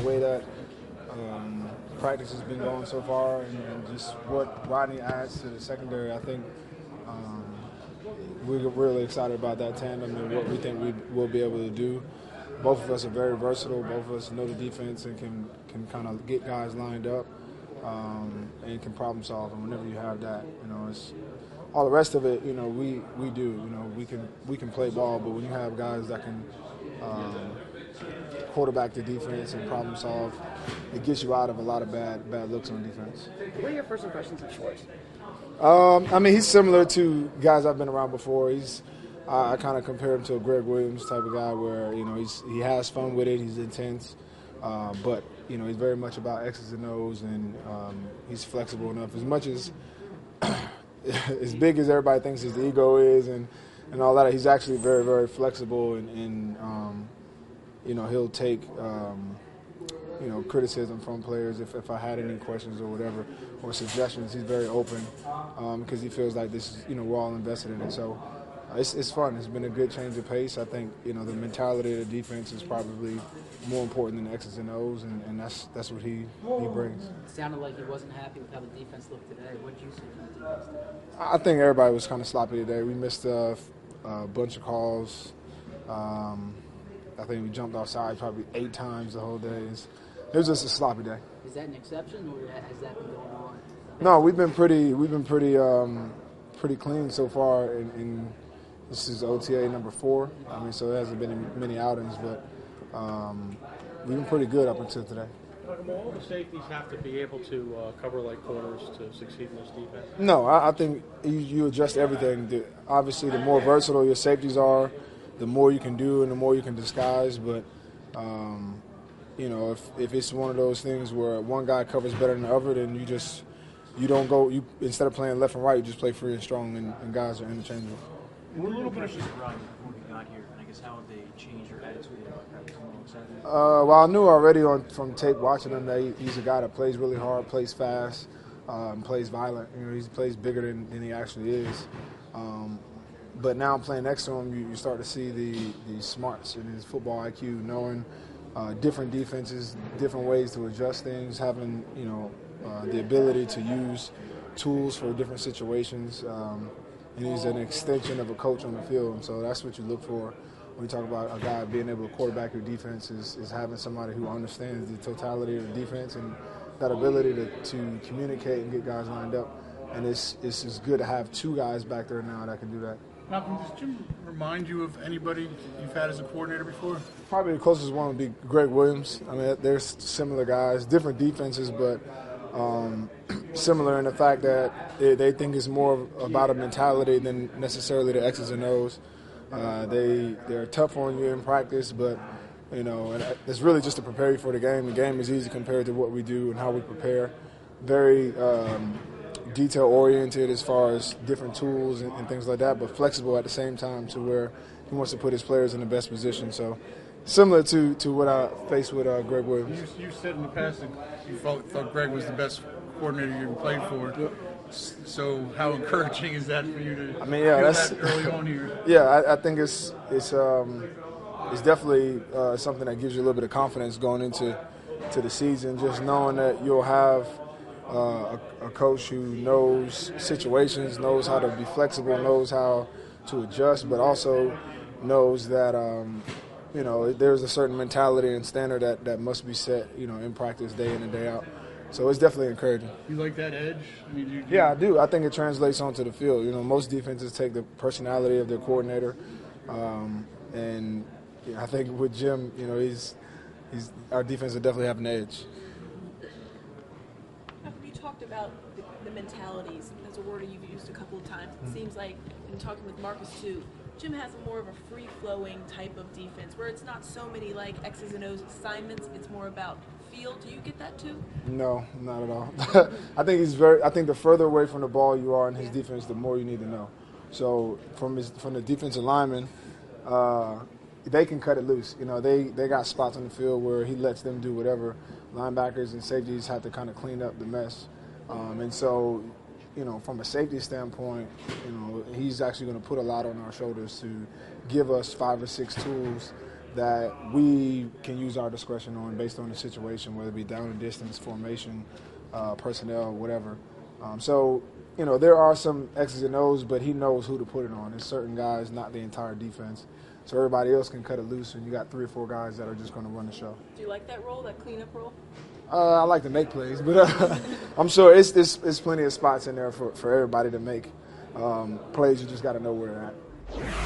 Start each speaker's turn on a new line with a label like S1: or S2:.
S1: way that practice has been going so far, and just what Rodney adds to the secondary, I think we're really excited about that tandem and what we think we will be able to do. Both of us are very versatile. Both of us know the defense and can kind of get guys lined up and can problem solve. And whenever you have that, it's all the rest of it. We do. We can play ball, but when you have guys that can quarterback the defense and problem solve, it gets you out of a lot of bad looks on defense.
S2: What are your first impressions of Schwartz?
S1: He's similar to guys I've been around before. I kind of compare him to a Greg Williams type of guy where, he has fun with it, he's intense, but, he's very much about X's and O's, and he's flexible enough. As much as as big as everybody thinks his ego is and all that, he's actually very, very flexible and he'll take criticism from players if I had any questions or whatever, or suggestions. He's very open because he feels like this is, we're all invested in it. So it's fun. It's been a good change of pace. I think, the mentality of the defense is probably more important than the X's and O's, and that's what he brings.
S2: It sounded like he wasn't happy with how the defense looked today. What did you see from the defense today?
S1: I think everybody was kind of sloppy today. We missed a bunch of calls. I think we jumped offside probably 8 times the whole day. It was just a sloppy day.
S2: Is that an exception, or has that been going on?
S1: No, we've been pretty clean so far. In this is OTA number 4. So there hasn't been many outings, but we've been pretty good up until today.
S3: All the safeties have to be able to cover like corners to succeed in this defense?
S1: No, I think you adjust everything. Obviously, the more versatile your safeties are, the more you can do and the more you can disguise. But, if it's one of those things where one guy covers better than the other, then instead of playing left and right, you just play free and strong, and guys are interchangeable.
S4: What a little bit of Rodney before we got here, and I guess how have they changed your attitude about practice alongside him?
S1: Well, I knew already from tape watching him that he's a guy that plays really hard, plays fast, plays violent. He plays bigger than he actually is. But now playing next to him, you start to see the smarts in his football IQ, knowing different defenses, different ways to adjust things, having the ability to use tools for different situations. And he's an extension of a coach on the field, and so that's what you look for when you talk about a guy being able to quarterback your defense is having somebody who understands the totality of the defense and that ability to communicate and get guys lined up. And it's just good to have 2 guys back there now that can do that.
S5: Malcolm, does Jim remind you of anybody you've had as a coordinator before?
S1: Probably the closest one would be Greg Williams. They're similar guys, different defenses, but similar in the fact that they think it's more about a mentality than necessarily the X's and O's. They're tough on you in practice, but and it's really just to prepare you for the game. The game is easy compared to what we do and how we prepare. Very detail oriented as far as different tools and things like that, but flexible at the same time to where he wants to put his players in the best position. So similar to what I faced with Greg Williams.
S5: You said in the past that you thought Greg was the best coordinator you ever played for. Yep. So how encouraging is that for you to feel that early on here?
S1: Yeah, I think it's definitely something that gives you a little bit of confidence going into the season, just knowing that you'll have a coach who knows situations, knows how to be flexible, knows how to adjust, but also knows that there's a certain mentality and standard that must be set, in practice day in and day out. So it's definitely encouraging.
S5: You like that edge?
S1: Yeah, I do. I think it translates onto the field. Most defenses take the personality of their coordinator, and I think with Jim, he's our defense will definitely have an edge.
S6: You talked about the mentalities. That's a word you've used a couple of times. It seems like, in talking with Marcus too, Jim has more of a free-flowing type of defense where it's not so many like X's and O's assignments. It's more about feel. Do you get that too?
S1: No, not at all. I think the further away from the ball you are in his defense, the more you need to know. So from the defensive linemen, they can cut it loose. They got spots on the field where he lets them do whatever. Linebackers and safeties have to kind of clean up the mess. And so, from a safety standpoint, he's actually going to put a lot on our shoulders to give us 5 or 6 tools that we can use our discretion on based on the situation, whether it be down and distance, formation, personnel, whatever. So, you know, there are some X's and O's, but he knows who to put it on. There's certain guys, not the entire defense. So everybody else can cut it loose, and you got 3 or 4 guys that are just going to run the show.
S6: Do you like that role, that cleanup role?
S1: I like to make plays, but I'm sure it's plenty of spots in there for everybody to make plays. You just got to know where they're at.